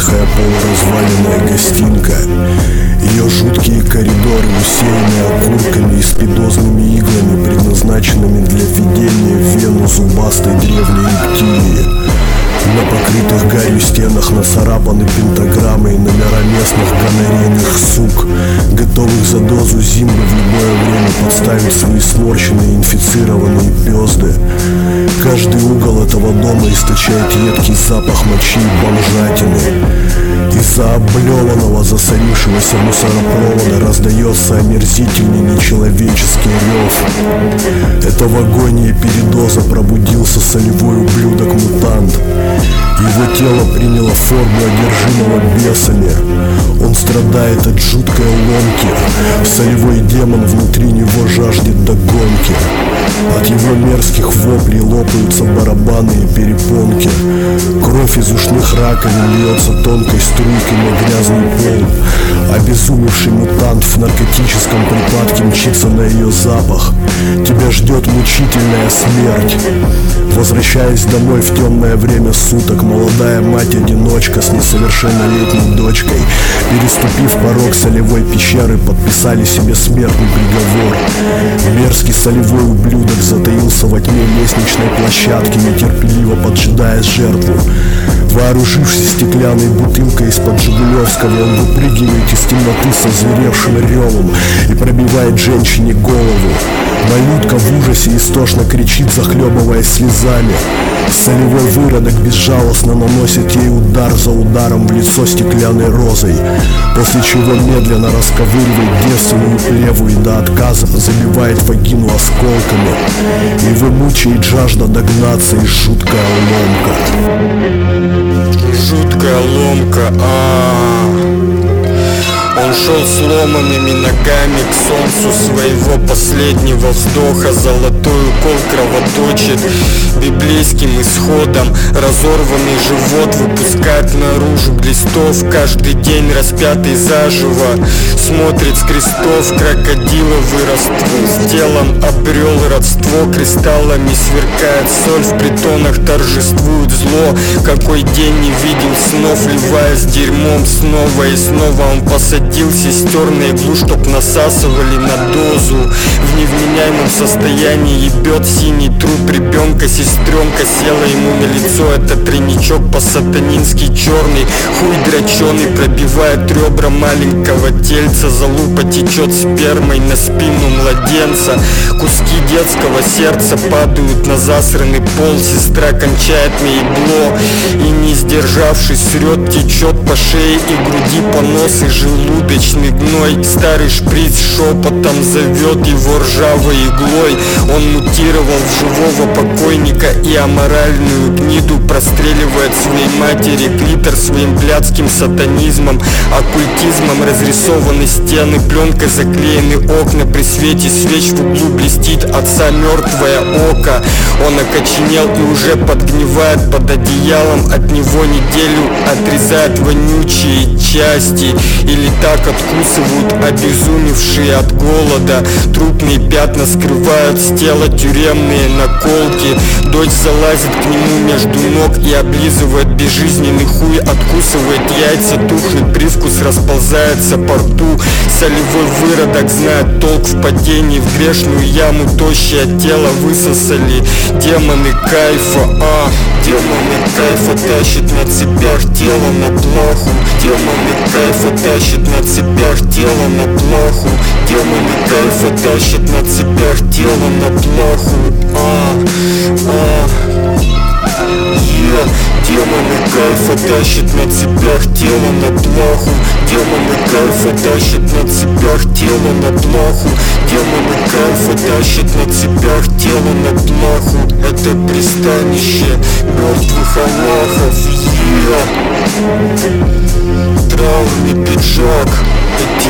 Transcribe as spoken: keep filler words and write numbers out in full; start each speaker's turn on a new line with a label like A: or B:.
A: ветхая полуразваленная гостинка. Ее жуткие коридоры, усеянные окурками и спидозными иглами, предназначенными для введения в вену зубастой древней рептилии. На покрытых гарью стенах нацарапаны пентаграммы и номера местных гонорейных сук, готовых за дозу зимбы в любое время подставить свои сморщенные инфицированные пёзды. Каждый угол этого дома источает едкий запах мочи и бомжатины. Из-за облеванного, засорившегося мусоропровода раздается омерзительный нечеловеческий рев. Это в агонии передоза пробудился солевой ублюдок-мутант. Его тело приняло форму одержимого бесами. Он страдает от жуткой ломки. Солевой демон внутри него жаждет догонки. От его мерзких воплей лопаются барабаны и перепонки. Кровь из ушных раковин льется тонкой струйкой на грязный пол. Обезумевший мутант в наркотическом припадке мчится на ее запах. Тебя ждет мучительная смерть. Возвращаясь домой в темное время суток, молодая мать-одиночка с несовершеннолетней дочкой, переступив порог солевой пещеры, подписали себе смертный приговор. Мерзкий солевой ублюдок затаился во тьме лестничной площадки, нетерпеливо поджидая жертву. Вооружившись стеклянной бутылкой из-под Жигулевского, он выпрыгивает из темноты со зверевшим ревом и пробивает женщине голову. Малютка в ужасе истошно кричит, захлебываясь слезами. Солевой выродок безжалостно наносит ей удар за ударом в лицо стеклянной розой, после чего медленно расковыривает девственную плеву и до отказа забивает вагину осколками. Его мучает жажда догнаться и жуткая ломка.
B: Жуткая ломка, а-а-а. Он шел сломанными ногами к солнцу своего последнего вздоха. Золотой укол кровоточит библейским исходом. Разорванный живот выпускает наружу глистов. Каждый день распятый заживо смотрит с крестов крокодиловый раствор. С телом обрел родство, кристаллами сверкает соль. В притонах торжествует зло. Какой день не видел снов, вливаясь дерьмом снова и снова. Он посадил сестер на иглу, чтоб насасывали на дозу. В невменяемом состоянии ебет синий труп ребенка. Сестренка села ему на лицо. Это тройничок по-сатанински черный. Хуй дроченый пробивает ребра маленького тельца. Залупа течет спермой на спину младенца. Куски детского сердца падают на засранный пол. Сестра кончает на ебло и, не сдержавшись, срет, течет по шее и груди, понос и желудочный гной. Старый шприц шепотом зовет его ржавой иглой. Он мутировал в живого покойника и аморальную гниду простреливает своей матери клитор своим блядским сатанизмом, оккультизмом. Разрисованы стены, пленкой заклеены окна. При свете свеч в углу блестит отца мертвое око. Он окоченел и уже подгнивает под одеялом. От него неделю отрезают вонючие части, или так откусывают обезумевшие от голода. Трупные пятна скрывают с тела тюремные наколки. Дочь залазит к нему между ног и облизывает безжизненный хуй. Откусывает яйца, тухлый привкус расползается по рту. Солевой выродок знает толк в падении в грешную яму. Тощее тело высосали демоны кайфа, а демоны кайфа тащит на цепях тело на плаху. Демоны кайфа тащит на цепях тело на плаху. Демоны кайфа тащит на цепях тело на плаху, а а yeah. Демоны кайфа тащит на цепях тело на плаху. Демоны кайфа тащит на цепях тело на плаху. Демоны кайфа тащит на цепях тело на плаху. Это пристанище мертвых аллахов, yeah. Траурный пиджак.